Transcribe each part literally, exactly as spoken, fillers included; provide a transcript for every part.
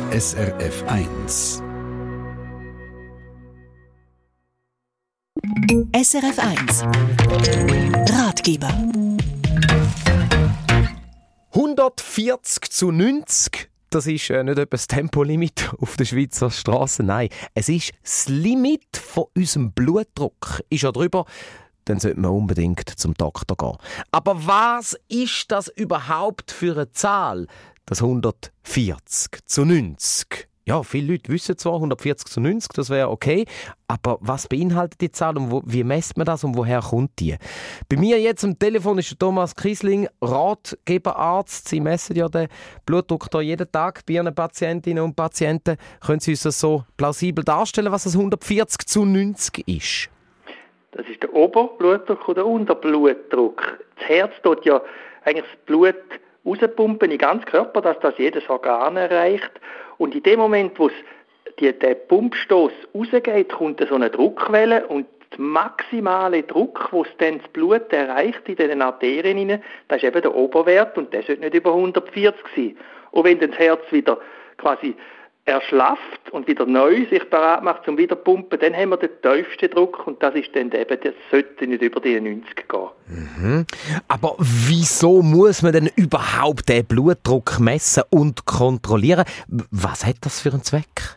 S R F eins. S R F eins Ratgeber. hundertvierzig zu neunzig, das ist äh, nicht etwa das Tempolimit auf der Schweizer Straße, nein, es ist das Limit von unserem Blutdruck. Ist er drüber, dann sollte man unbedingt zum Doktor gehen. Aber was ist das überhaupt für eine Zahl, das hundertvierzig zu neunzig? Ja, viele Leute wissen zwar, hundertvierzig zu neunzig, das wäre okay, aber was beinhaltet die Zahl und wo, wie messt man das und woher kommt die? Bei mir jetzt am Telefon ist der Thomas Kiesling, Ratgeberarzt. Sie messen ja den Blutdruck hier jeden Tag bei Ihren Patientinnen und Patienten. Können Sie uns das so plausibel darstellen, was das hundertvierzig zu neunzig ist? Das ist der Oberblutdruck oder der Unterblutdruck. Das Herz tut ja eigentlich das Blut rauspumpen in den ganzen Körper, dass das jedes Organ erreicht. Und in dem Moment, wo es die, der Pumpstoß rausgeht, kommt so eine Druckwelle und der maximale Druck, wo es dann das Blut erreicht in den Arterien rein, das ist eben der Oberwert und der sollte nicht über hundertvierzig sein. Und wenn dann das Herz wieder quasi erschlafft und wieder neu sich bereit macht, um wieder zu pumpen, dann haben wir den tiefsten Druck und das ist dann eben, das sollte nicht über die neunzig gehen. Mhm. Aber wieso muss man denn überhaupt den Blutdruck messen und kontrollieren? Was hat das für einen Zweck?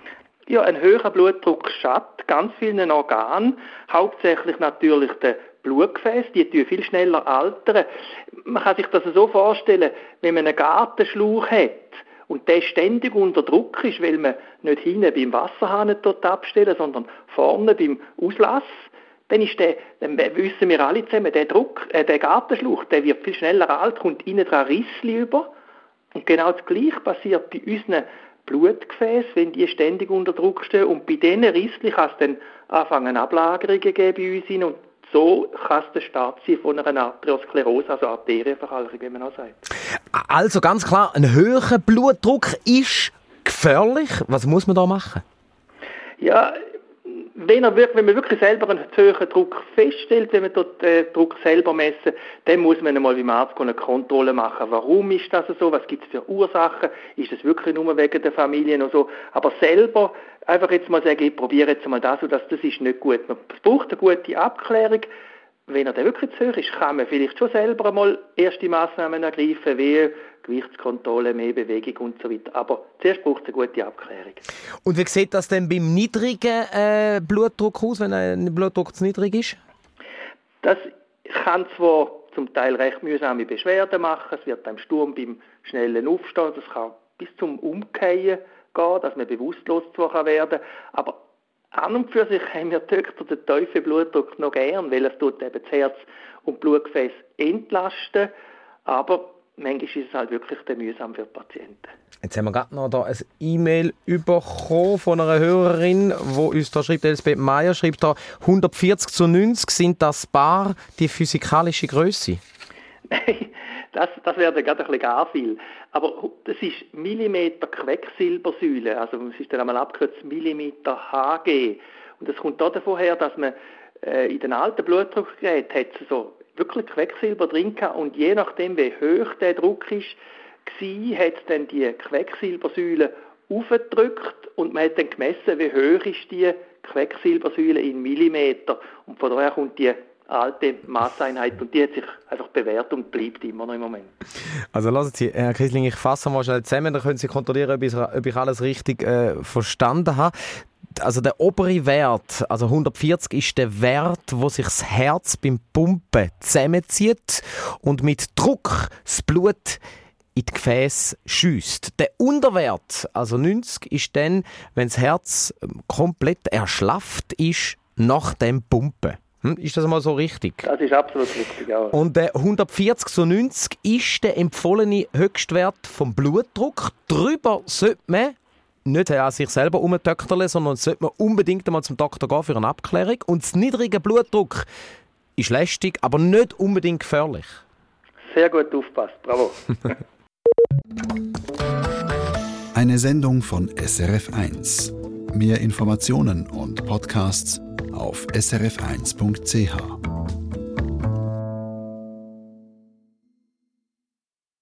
Ja, ein höherer Blutdruck schadet ganz vielen Organen, hauptsächlich natürlich den Blutgefäße, die tun viel schneller altern. Man kann sich das so vorstellen, wenn man einen Gartenschlauch hat, und der ständig unter Druck ist, weil man nicht hinten beim Wasserhahn dort abstellen, sondern vorne beim Auslass, dann ist der, dann wissen wir alle zusammen, der Druck, äh, der Gartenschlauch, der wird viel schneller alt, kommt innen dran Rissli über. Und genau das Gleiche passiert bei unseren Blutgefäßen, wenn die ständig unter Druck stehen. Und bei diesen Rissli kann es dann anfangen Ablagerungen geben bei uns hin. Und so kann es der Start sein von einer Arteriosklerose, also Arterienverkalkung, wie man auch sagt. Also ganz klar, ein höherer Blutdruck ist gefährlich. Was muss man da machen? Ja, wenn, er wirklich, wenn man wirklich selber einen höheren Druck feststellt, wenn man dort den Druck selber messen, dann muss man einmal beim Arzt eine Kontrolle machen. Warum ist das so? Was gibt es für Ursachen? Ist das wirklich nur wegen der Familie und so? Aber selber einfach jetzt mal sagen, ich probiere jetzt mal das und das, das ist nicht gut. Man braucht eine gute Abklärung. Wenn er dann wirklich zu hoch ist, kann man vielleicht schon selber einmal erste Massnahmen ergreifen, wie Gewichtskontrolle, mehr Bewegung und so weiter. Aber zuerst braucht es eine gute Abklärung. Und wie sieht das denn beim niedrigen äh, Blutdruck aus, wenn ein Blutdruck zu niedrig ist? Das kann zwar zum Teil recht mühsame Beschwerden machen. Es wird beim Sturm, beim schnellen Aufstehen, das kann bis zum Umkehren gehen, dass man bewusstlos zwar werden kann. Aber an und für sich haben wir Töchter den tiefen Blutdruck noch gern, weil es tut eben das Herz und Blutgefäß entlasten. Aber manchmal ist es halt wirklich mühsam für die Patienten. Jetzt haben wir gerade noch da ein E-Mail bekommen von einer Hörerin, die uns da schreibt, Elisabeth Meyer schreibt da, hundertvierzig zu neunzig, sind das Paar die physikalische Grösse? Nein, das, das wäre dann gerade ein bisschen gar viel. Aber das ist Millimeter Quecksilbersäule, also es ist dann einmal abgekürzt Millimeter H G. Und das kommt da davon her, dass man äh, in den alten Blutdruckgeräten hat so wirklich Quecksilber drin gehabt und je nachdem, wie hoch der Druck ist, war, hat dann die Quecksilbersäule aufgedrückt und man hat dann gemessen, wie hoch ist die Quecksilbersäule in Millimeter. Und von daher kommt die alte Maßeinheit und die hat sich einfach bewährt und bleibt immer noch im Moment. Also lassen Sie, Herr Kiesling, ich fasse mal schnell zusammen, dann können Sie kontrollieren, ob ich, ob ich alles richtig äh, verstanden habe. Also der obere Wert, also hundertvierzig, ist der Wert, wo sich das Herz beim Pumpen zusammenzieht und mit Druck das Blut in die Gefäße schiesst. Der Unterwert, also neunzig, ist dann, wenn das Herz komplett erschlafft ist nach dem Pumpen. Hm, ist das mal so richtig? Das ist absolut richtig, ja. Und der hundertvierzig zu neunzig ist der empfohlene Höchstwert vom Blutdruck. Darüber sollte man nicht an sich selber umtöckern, sondern sollte man unbedingt einmal zum Doktor gehen für eine Abklärung. Und das niedrige Blutdruck ist lästig, aber nicht unbedingt gefährlich. Sehr gut aufgepasst, bravo. Eine Sendung von S R F eins. Mehr Informationen und Podcasts auf s r f eins punkt c h.